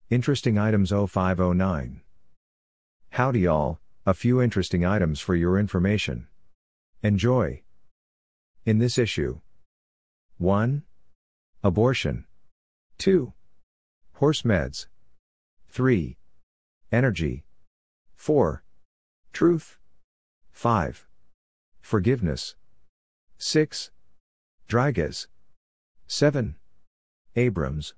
Interesting items 0509. Howdy y'all, a few interesting items for your information. Enjoy. In this issue: 1. Abortion. 2. Horse meds. 3. Energy. 4. Truth. 5. Forgiveness. 6. Drygas. 7. Abrams.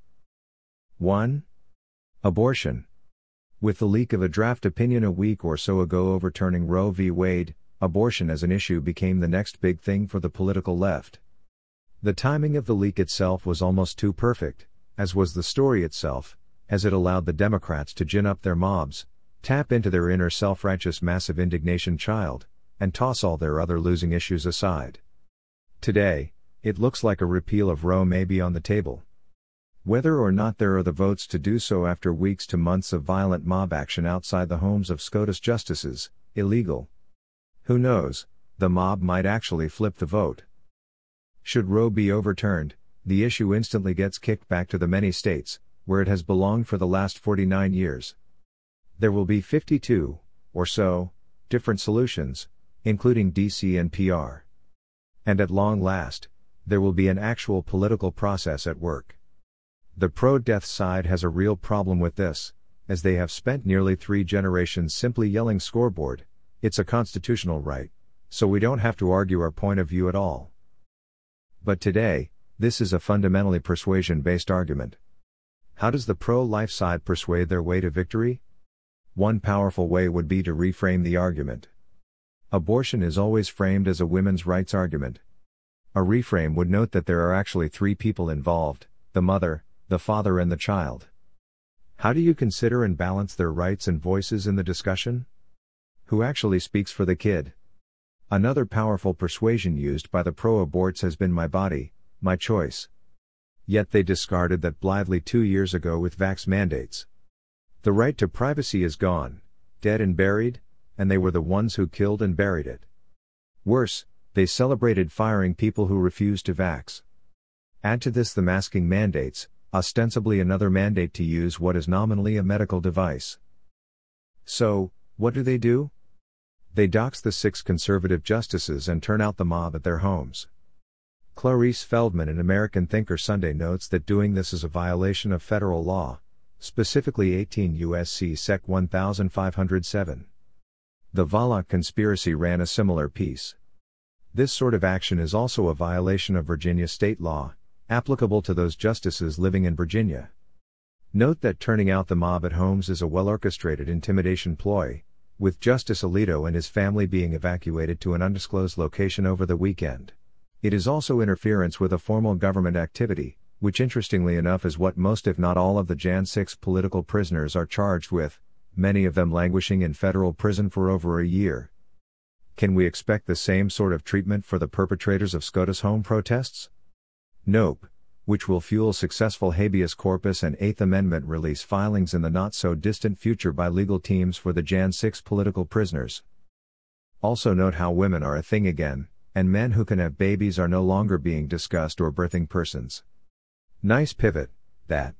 1. Abortion. With the leak of a draft opinion a week or so ago overturning Roe v. Wade, abortion as an issue became the next big thing for the political left. The timing of the leak itself was almost too perfect, as was the story itself, as it allowed the Democrats to gin up their mobs, tap into their inner self-righteous massive indignation child, and toss all their other losing issues aside. Today, it looks like a repeal of Roe may be on the table. Whether or not there are the votes to do so after weeks to months of violent mob action outside the homes of SCOTUS justices, illegal. Who knows, the mob might actually flip the vote. Should Roe be overturned, the issue instantly gets kicked back to the many states, where it has belonged for the last 49 years. There will be 52, or so, different solutions, including DC and PR. And at long last, there will be an actual political process at work. The pro-death side has a real problem with this, as they have spent nearly 3 generations simply yelling scoreboard, it's a constitutional right, so we don't have to argue our point of view at all. But today, this is a fundamentally persuasion-based argument. How does the pro-life side persuade their way to victory? One powerful way would be to reframe the argument. Abortion is always framed as a women's rights argument. A reframe would note that there are actually 3 people involved: the mother, the father and the child. How do you consider and balance their rights and voices in the discussion? Who actually speaks for the kid? Another powerful persuasion used by the pro-aborts has been my body, my choice. Yet they discarded that blithely 2 years ago with vax mandates. The right to privacy is gone, dead and buried, and they were the ones who killed and buried it. Worse, they celebrated firing people who refused to vax. Add to this the masking mandates, ostensibly another mandate to use what is nominally a medical device. So, what do? They dox the 6 conservative justices and turn out the mob at their homes. Clarice Feldman in American Thinker Sunday notes that doing this is a violation of federal law, specifically 18 U.S.C. Sec. 1507. The Volokh Conspiracy ran a similar piece. This sort of action is also a violation of Virginia state law, applicable to those justices living in Virginia. Note that turning out the mob at homes is a well-orchestrated intimidation ploy, with Justice Alito and his family being evacuated to an undisclosed location over the weekend. It is also interference with a formal government activity, which interestingly enough is what most if not all of the Jan 6 political prisoners are charged with, many of them languishing in federal prison for over a year. Can we expect the same sort of treatment for the perpetrators of SCOTUS home protests? Nope, which will fuel successful habeas corpus and Eighth Amendment release filings in the not-so-distant future by legal teams for the Jan 6 political prisoners. Also note how women are a thing again, and men who can have babies are no longer being discussed or birthing persons. Nice pivot, that.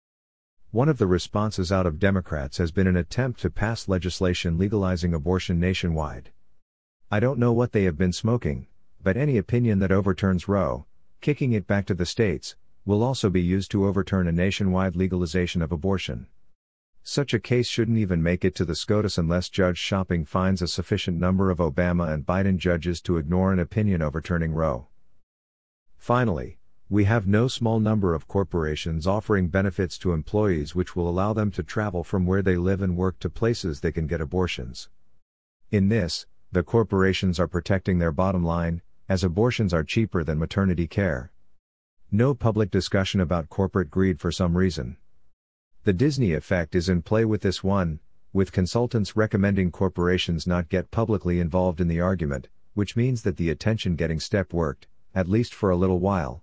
One of the responses out of Democrats has been an attempt to pass legislation legalizing abortion nationwide. I don't know what they have been smoking, but any opinion that overturns Roe, kicking it back to the states, will also be used to overturn a nationwide legalization of abortion. Such a case shouldn't even make it to the SCOTUS unless Judge Shopping finds a sufficient number of Obama and Biden judges to ignore an opinion overturning Roe. Finally, we have no small number of corporations offering benefits to employees which will allow them to travel from where they live and work to places they can get abortions. In this, the corporations are protecting their bottom line, as abortions are cheaper than maternity care. No public discussion about corporate greed for some reason. The Disney effect is in play with this one, with consultants recommending corporations not get publicly involved in the argument, which means that the attention-getting step worked, at least for a little while.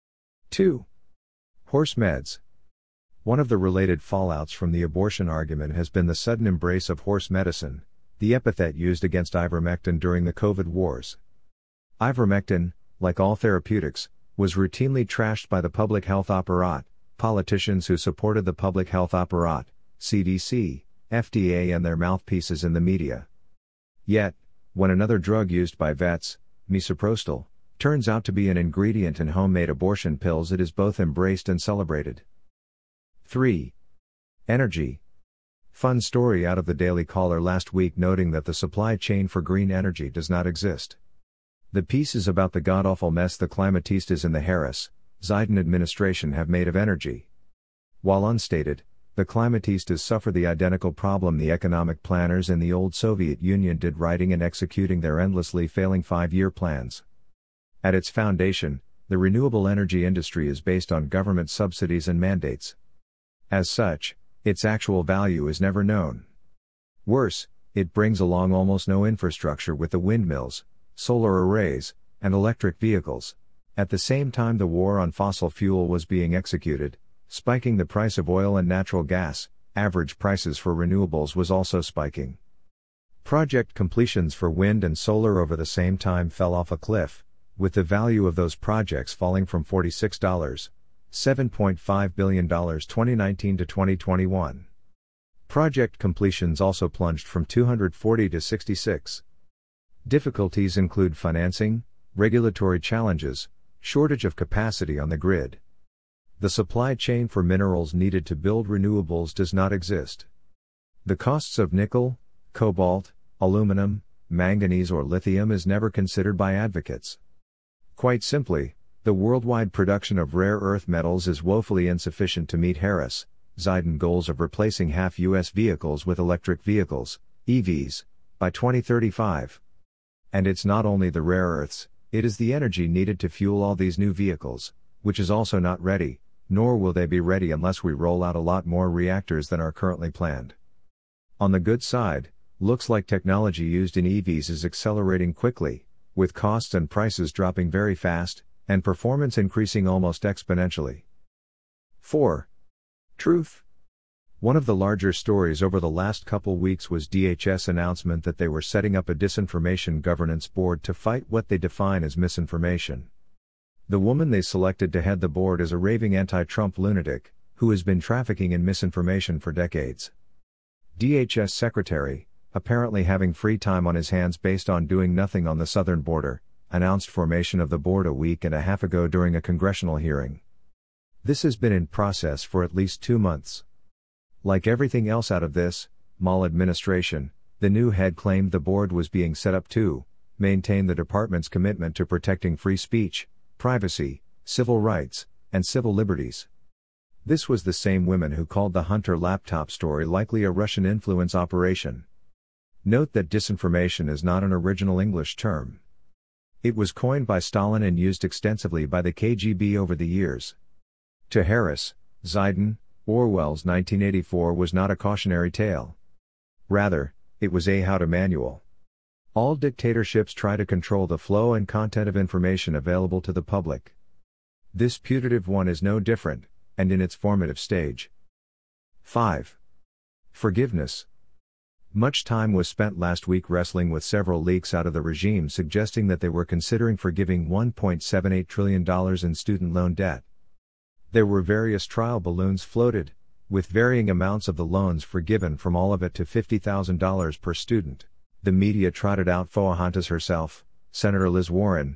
2. Horse meds. One of the related fallouts from the abortion argument has been the sudden embrace of horse medicine, the epithet used against ivermectin during the COVID wars. Ivermectin, like all therapeutics, was routinely trashed by the public health apparat, Politicians who supported the public health apparat, CDC, FDA and their mouthpieces in the media. Yet, when another drug used by vets, misoprostol, turns out to be an ingredient in homemade abortion pills, it is both embraced and celebrated. 3. Energy. Fun story out of the Daily Caller last week noting that the supply chain for green energy does not exist. The piece is about the god-awful mess the climatistas in the Harris-Biden administration have made of energy. While unstated, the climatistas suffer the identical problem the economic planners in the old Soviet Union did, writing and executing their endlessly failing 5-year plans. At its foundation, the renewable energy industry is based on government subsidies and mandates. As such, its actual value is never known. Worse, it brings along almost no infrastructure with the windmills, solar arrays, and electric vehicles. At the same time the war on fossil fuel was being executed, spiking the price of oil and natural gas, average prices for renewables was also spiking. Project completions for wind and solar over the same time fell off a cliff, with the value of those projects falling from $7.5 billion 2019 to 2021. Project completions also plunged from 240 to 66. Difficulties include financing, regulatory challenges, shortage of capacity on the grid. The supply chain for minerals needed to build renewables does not exist. The costs of nickel, cobalt, aluminum, manganese or lithium is never considered by advocates. Quite simply, the worldwide production of rare earth metals is woefully insufficient to meet Harris-Biden goals of replacing half U.S. vehicles with electric vehicles, EVs, by 2035. And it's not only the rare earths, it is the energy needed to fuel all these new vehicles, which is also not ready, nor will they be ready unless we roll out a lot more reactors than are currently planned. On the good side, looks like technology used in EVs is accelerating quickly, with costs and prices dropping very fast, and performance increasing almost exponentially. 4. Truth. One of the larger stories over the last couple weeks was DHS announcement that they were setting up a disinformation governance board to fight what they define as misinformation. The woman they selected to head the board is a raving anti-Trump lunatic, who has been trafficking in misinformation for decades. DHS Secretary, apparently having free time on his hands based on doing nothing on the southern border, announced formation of the board a week and a half ago during a congressional hearing. This has been in process for at least 2 months. Like everything else out of this maladministration, the new head claimed the board was being set up to maintain the department's commitment to protecting free speech, privacy, civil rights, and civil liberties. This was the same woman who called the Hunter laptop story likely a Russian influence operation. Note that disinformation is not an original English term. It was coined by Stalin and used extensively by the KGB over the years. To Harris-Biden, Orwell's 1984 was not a cautionary tale. Rather, it was a how-to manual. All dictatorships try to control the flow and content of information available to the public. This putative one is no different, and in its formative stage. 5. Forgiveness. Much time was spent last week wrestling with several leaks out of the regime suggesting that they were considering forgiving $1.78 trillion in student loan debt. There were various trial balloons floated, with varying amounts of the loans forgiven from all of it to $50,000 per student. The media trotted out Pocahontas herself, Senator Liz Warren,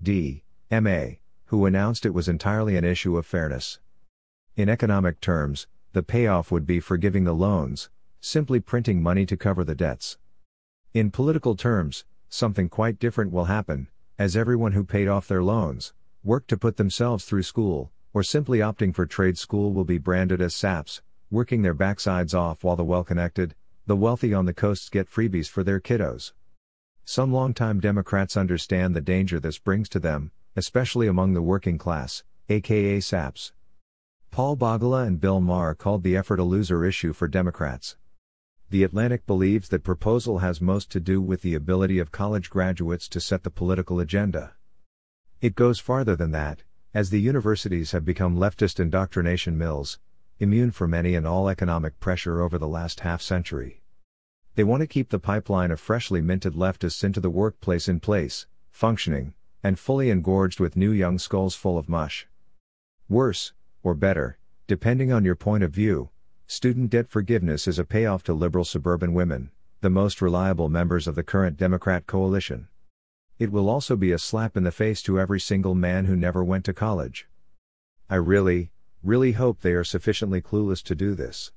D.M.A., who announced it was entirely an issue of fairness. In economic terms, the payoff would be forgiving the loans, simply printing money to cover the debts. In political terms, something quite different will happen, as everyone who paid off their loans, worked to put themselves through school, or simply opting for trade school will be branded as saps, working their backsides off while the well-connected, the wealthy on the coasts get freebies for their kiddos. Some longtime Democrats understand the danger this brings to them, especially among the working class, aka saps. Paul Bagala and Bill Maher called the effort a loser issue for Democrats. The Atlantic believes that proposal has most to do with the ability of college graduates to set the political agenda. It goes farther than that, as the universities have become leftist indoctrination mills, immune from any and all economic pressure over the last half-century. They want to keep the pipeline of freshly minted leftists into the workplace in place, functioning, and fully engorged with new young skulls full of mush. Worse, or better, Depending on your point of view, student debt forgiveness is a payoff to liberal suburban women, the most reliable members of the current Democrat coalition. It will also be a slap in the face to every single man who never went to college. I really hope they are sufficiently clueless to do this.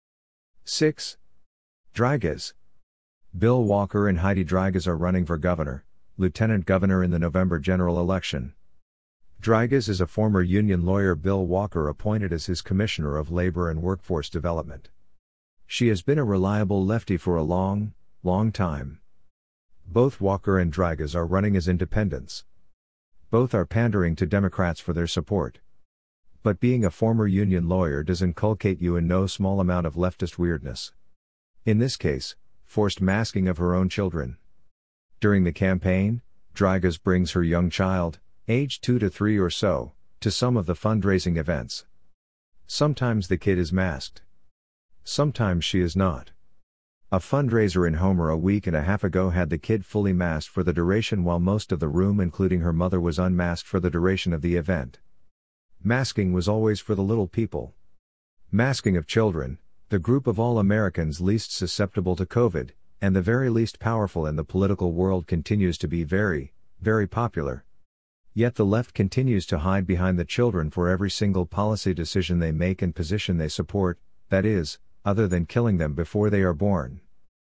6. Drygas. Bill Walker and Heidi Drygas are running for governor, lieutenant governor in the November general election. Drygas is a former union lawyer Bill Walker appointed as his Commissioner of Labor and Workforce Development. She has been a reliable lefty for a long time. Both Walker and Drygas are running as independents. Both are pandering to Democrats for their support. But being a former union lawyer does inculcate you in no small amount of leftist weirdness. In this case, forced masking of her own children. During the campaign, Drygas brings her young child, aged 2 to 3 or so, to some of the fundraising events. Sometimes the kid is masked. Sometimes she is not. A fundraiser in Homer a week and a half ago had the kid fully masked for the duration while most of the room including her mother was unmasked for the duration of the event. Masking was always for the little people. Masking of children, the group of all Americans least susceptible to COVID, and the very least powerful in the political world continues to be very popular. Yet the left continues to hide behind the children for every single policy decision they make and position they support, that is, other than killing them before they are born.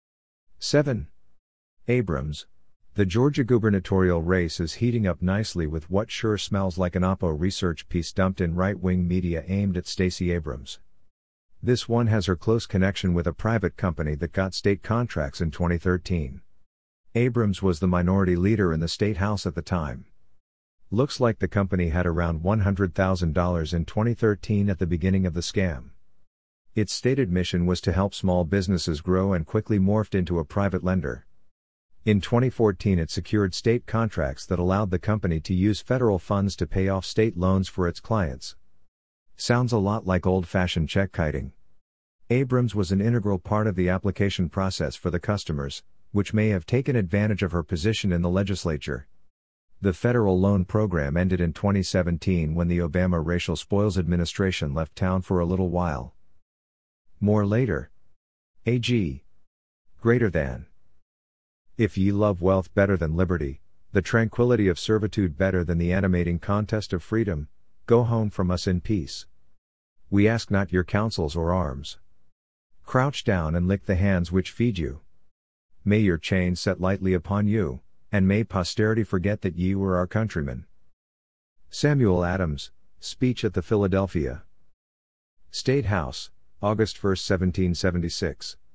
7. Abrams. The Georgia gubernatorial race is heating up nicely with what sure smells like an Oppo research piece dumped in right-wing media aimed at Stacey Abrams. This one has her close connection with a private company that got state contracts in 2013. Abrams was the minority leader in the state house at the time. Looks like the company had around $100,000 in 2013 at the beginning of the scam. Its stated mission was to help small businesses grow and quickly morphed into a private lender. In 2014 it secured state contracts that allowed the company to use federal funds to pay off state loans for its clients. Sounds a lot like old-fashioned check kiting. Abrams was an integral part of the application process for the customers, which may have taken advantage of her position in the legislature. The federal loan program ended in 2017 when the Obama racial spoils administration left town for a little while. More later. AG. Greater than. If ye love wealth better than liberty, the tranquility of servitude better than the animating contest of freedom, go home from us in peace. We ask not your counsels or arms. Crouch down and lick the hands which feed you. May your chains set lightly upon you, and may posterity forget that ye were our countrymen. Samuel Adams, Speech at the Philadelphia State House, August 1, 1776.